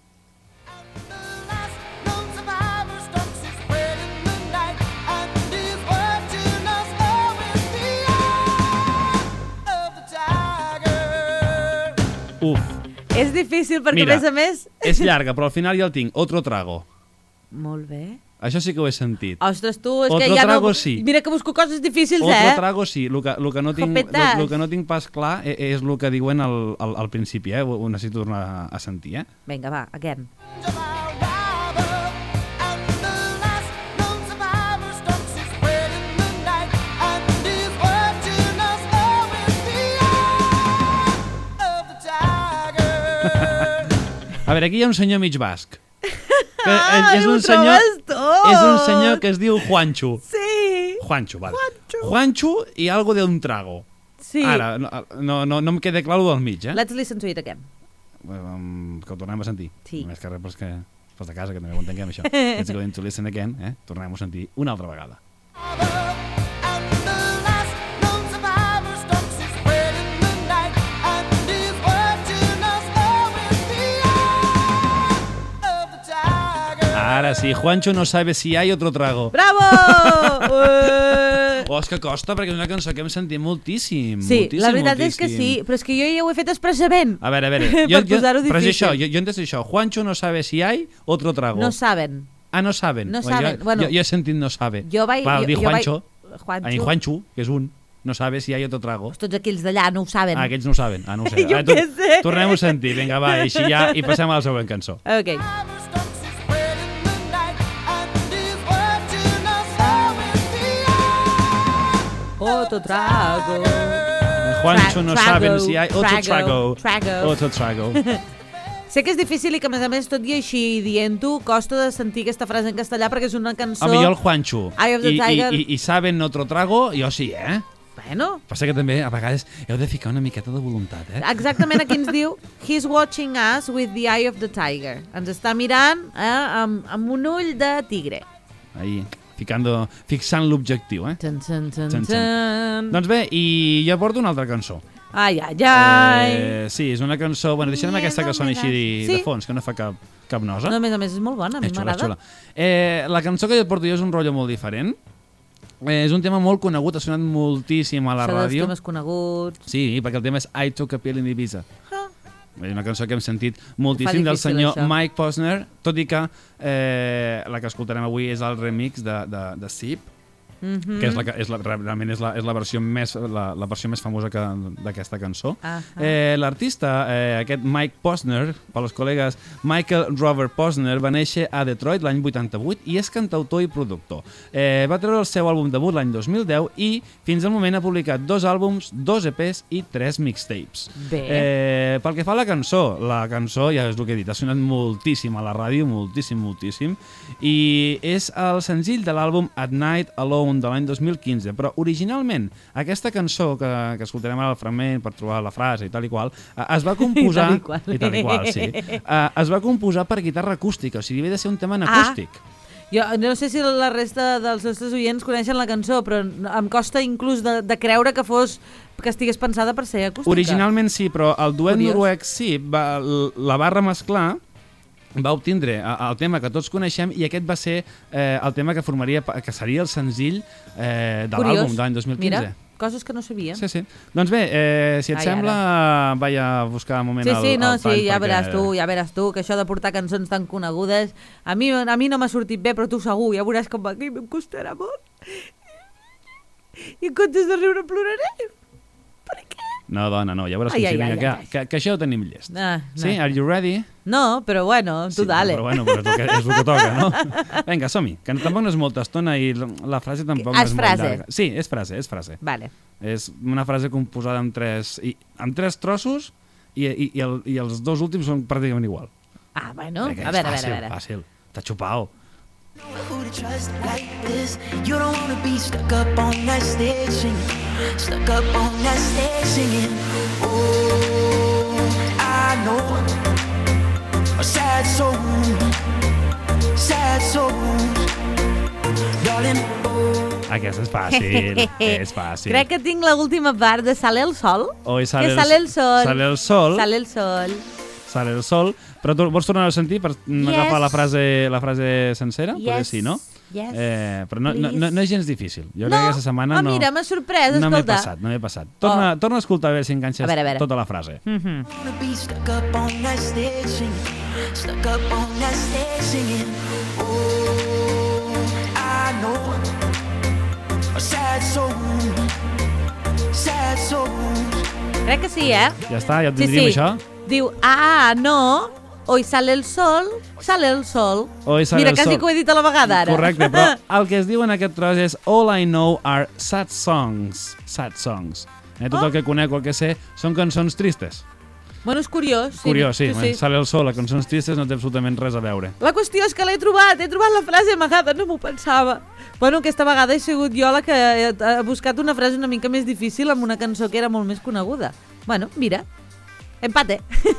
Uf. És difícil perquè, mira, a més... És llarga, però al final ja el tinc. Otro trago. Molt bé. Això sí que ho he sentit. Ostres, tu, és Otro que ja trago, no... sí. Mira que busco coses difícils, Otro trago, sí. El que no tinc pas clar és el que diuen al principi, Ho necessito tornar a sentir, Vinga, va, again. A veure, aquí hi ha un senyor mig basc. Que Ai, ho trobes tot! És un senyor que es diu Juancho. Sí! Juancho, vale. Juancho i algo de un trago. Sí. Ara, no em queda clar el del mig, Let's listen to it again. Que ho tornem a sentir. Sí. Només que res pels de casa, que també ho entenguem, això. Let's go into listen again, tornem-ho a sentir una altra vegada. Ara sí, Juancho no sabe si hay otro trago. Bravo! Oh, és que costa, perquè és una cançó que hem sentit moltíssim. Sí, moltíssim, la veritat moltíssim. és que sí, però és que jo ja ho he fet expressament. A veure. Per posar-ho però és difícil. això, jo he entès això. Juancho no sabe si hay otro trago. No saben. Ah, no saben. No saben, bueno. Jo he sentit no sabe. Jo vaig... Clar, dir Juancho, Juancho. que és un, no sabe si hay otro trago. Tots aquells d'allà no ho saben. Ah, aquells no ho saben. Ah, no ho sé. Jo què sé. Tornem-ho a sentir. Vinga, va, així ja, i passem a la següent cançó. Ok. Otro trago. Juancho no saben si hay otro trago. trago. Otro trago. Sé que és difícil i que, a més, tot i així dient-ho, costa de sentir aquesta frase en castellà perquè és una cançó... Home, jo el Juancho Eye of the Tiger. i saben otro trago, jo sí, Bueno, Passa que també, a vegades, heu de ficar una miqueta de voluntat, exactament aquí ens diu He's watching us with the eye of the tiger. Ens està mirant amb un ull de tigre. Ahí, fixant l'objectiu, Tan, tan, tan, Tan, tan. Doncs bé, i jo porto una altra cançó. Ai, ai, ai. Sí, és una cançó... Bueno, deixem aquesta que soni així de fons, que no fa cap nosa. No, a més, és molt bona, a mi m'agrada. La cançó que jo porto jo és un rotllo molt diferent. És un tema molt conegut, ha sonat moltíssim a la Això dels ràdio. temes coneguts. Sí, perquè el tema és I Took a Pill in Ibiza. És una cançó que hem sentit Fa moltíssim del difícil, senyor això. Mike Posner, tot i que la que escoltarem avui és el remix de Sip, que realment és la versió més famosa d'aquesta cançó. L'artista, aquest Mike Posner, per als col·legues Michael Robert Posner, va néixer a Detroit l'any 88 i és cantautor i productor. Va treure el seu àlbum debut l'any 2010 i fins al moment ha publicat 2 àlbums, 2 EPs i 3 mixtapes. Pel que fa a la cançó, ja és el que he dit, ha sonat moltíssim a la ràdio, moltíssim, i és el senzill de l'àlbum At Night Alone de l'any 2015, però originalment aquesta cançó que escoltarem ara el fragment per trobar la frase i tal i qual, es va composar i tal i qual, sí. Es va composar per guitarra acústica, o sigui, havia de ser un tema en acústic. Jo no sé si la resta dels nostres oients coneixen la cançó, però em costa inclús de creure que estigués pensada per ser acústica. Originalment sí, però el duet noruec sí, la va remesclar, va obtindre el tema que tots coneixem i aquest va ser el tema que seria el senzill de l'àlbum de l'any 2015. Mira, coses que no sabia. Sí. Doncs bé, si et sembla, vaig a buscar un moment el tall. Ja veràs tu, que això de portar cançons tan conegudes, a mi no m'ha sortit bé, però tu segur, ja veuràs com aquí em costarà molt. I en comptes de riure ploraré. Per què? No, dona, no, ja veuràs que això ho tenim llest. Sí, are you ready? No, però bueno, tu dale. Però bueno, és el que toca, no? Vinga, som-hi, que tampoc no és molta estona i la frase tampoc no és molt llarga. Sí, és frase. Vale. És una frase composada amb tres trossos i els dos últims són pràcticament igual. Ah, bueno, a veure. Fàcil, t'ha xupao. Who to trust like this? You don't wanna be stuck up on that stage singing, stuck up on that stage singing. Oh, I know a sad soul, darling. Aquesta és fàcil, és fàcil. Crec que tinc l'última part de Sale el sol. Oi, sale el sol. Sale el sol. Sale el sol. Sale el sol. Però tu vols tornar a sentir per agafar la frase sencera? Potser sí, no? Yes, però no és gens difícil. Jo crec que aquesta setmana no... mira, m'ha sorprès, escolta. No m'he passat. Torna a escoltar a veure si enganxes tota la frase. Stuck up on that stage singing. Oh, I know a sad soul. Crec que sí, eh? Ja està, ja et tindríem això. Diu, no, hoy sale el sol. Mira, quasi que ho he dit a la vegada ara. Correcte, però el que es diu en aquest tros és All I know are sad songs. Tot el que conec o el que sé són cançons tristes. Bueno, és curiós. Curiós, sí. Sale el sol, les cançons tristes no té absolutament res a veure. La qüestió és que l'he trobat la frase amagada, no m'ho pensava. Bueno, aquesta vegada he sigut jo la que ha buscat una frase una mica més difícil amb una cançó que era molt més coneguda. Bueno, mira, empate.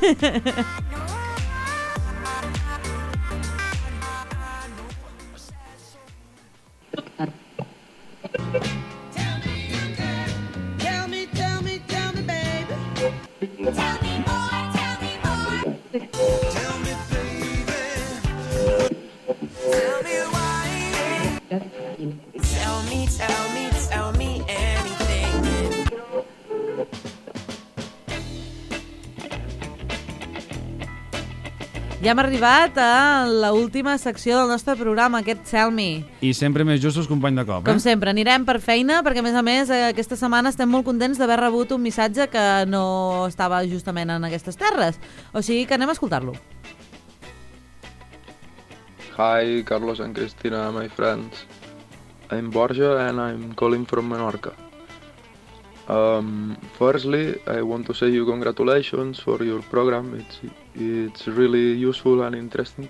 Tell me anything. Ja hem arribat a l'última secció del nostre programa, aquest Tell Me. I sempre més justos que un pany de cop, Com sempre, anirem per feina, perquè a més, aquesta setmana estem molt contents d'haver rebut un missatge que no estava justament en aquestes terres. O sigui que anem a escoltar-lo. Hi, Carlos and Cristina, my friends. I'm Borja and I'm calling from Menorca. Firstly, I want to say you congratulations for your program. It's really useful and interesting.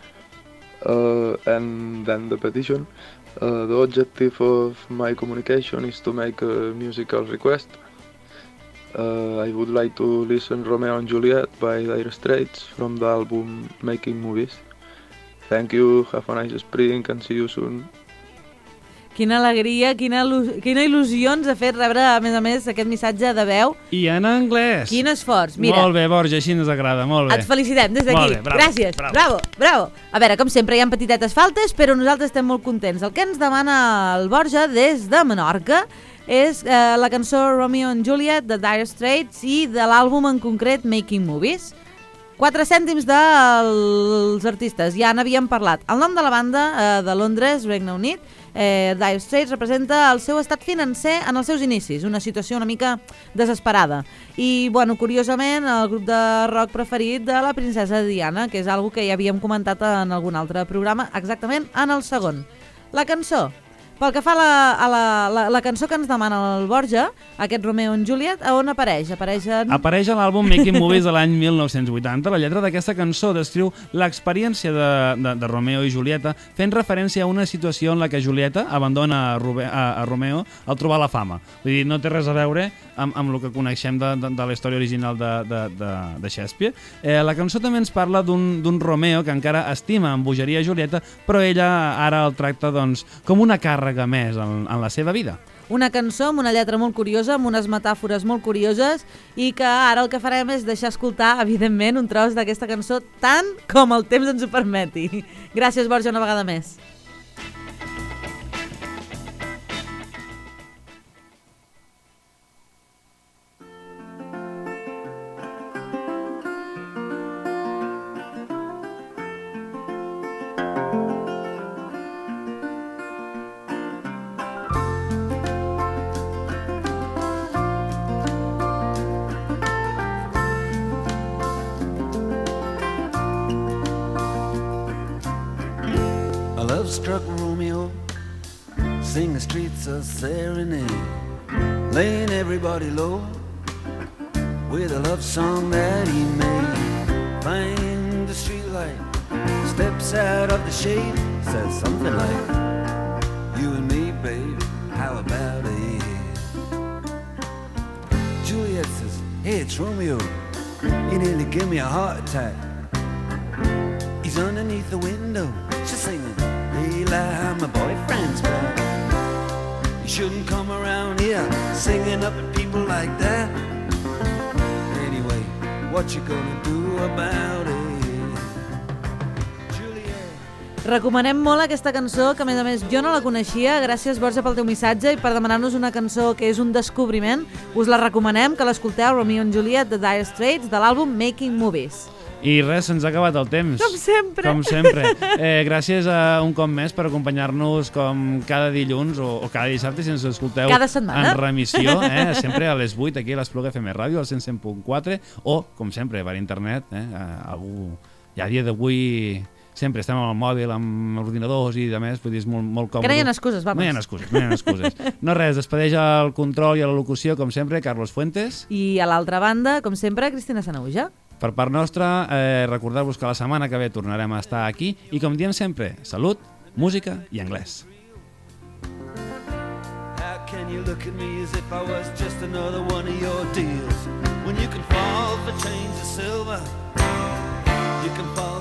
And then the petition. The objective of my communication is to make a musical request. I would like to listen Romeo and Juliet by Dire Straits from the album Making Movies. Thank you, have a nice spring and see you soon. Quina alegria, quina il·lusió ens ha fet rebre, a més, aquest missatge de veu. I en anglès. Quin esforç, mira. Molt bé, Borja, així ens agrada, molt bé. Et felicitem des d'aquí. Gràcies, bravo. A veure, com sempre, hi ha petitetes faltes, però nosaltres estem molt contents. El que ens demana el Borja des de Menorca és la cançó Romeo and Juliet de Dire Straits i de l'àlbum en concret Making Movies. 4 cèntims dels artistes, ja n'havíem parlat. El nom de la banda de Londres, Regne Unit, Dire Straits, representa el seu estat financer en els seus inicis, una situació una mica desesperada. I, bueno, curiosament, el grup de rock preferit de la princesa Diana, que és algo que ja havíem comentat en algun altre programa, exactament en el segon. La cançó. Pel que fa a la cançó que ens demana el Borja, aquest Romeo and Juliet, a on apareix? Apareix a l'àlbum Making Movies de l'any 1980. La lletra d'aquesta cançó descriu l'experiència de Romeo i Julieta fent referència a una situació en la que Julieta abandona a Romeo al trobar la fama. Vull dir, no té res a veure amb el que coneixem de la història original de Shakespeare. La cançó també ens parla d'un Romeo que encara estima amb bogeria a Julieta, però ella ara el tracta com una càrrega més en la seva vida. Una cançó amb una lletra molt curiosa, amb unes metàfores molt curioses i que ara el que farem és deixar escoltar, evidentment, un tros d'aquesta cançó tant com el temps ens ho permeti. Gràcies, Borja, una vegada més. Love-struck Romeo, sing the streets a serenade, laying everybody low with a love song that he made. Find the streetlight, steps out of the shade, says something like, you and me, babe, how about it? Juliet says, hey, it's Romeo, you nearly gave me a heart attack. He's underneath the window, she's singing, Eli, my boyfriend's back. You shouldn't come around here singing up at people like that. Anyway, what you gonna do about it? Juliet. Recomanem molt aquesta cançó, que a més jo no la coneixia. Gràcies, Borja, pel teu missatge i per demanar-nos una cançó que és un descobriment. Us la recomanem, que l'escolteu, Romeo and Juliet de Dire Straits, de l'àlbum Making Movies. I res, se'ns ha acabat el temps. Com sempre. Gràcies un cop més per acompanyar-nos com cada dilluns o cada dissabte, si ens escolteu cada setmana. En remissió, sempre a les 8 aquí a l'Espluga FM Ràdio, al 100.4, o, com sempre, per internet. Algú ja a dia d'avui sempre estem amb el mòbil, amb ordinadors i de més, vull dir, és molt còmode. Que no hi ha excuses, vamos. No hi ha excuses. No res, despedeix el control i a la locució, com sempre, Carlos Fuentes. I a l'altra banda, com sempre, Cristina Sanahuja. Per part nostra, recordar-vos que la setmana que ve tornarem a estar aquí i, com diem sempre, salut, música i anglès. How can you look at me as if I was just another one of your deals? When you can fall for chains of silver, you can fall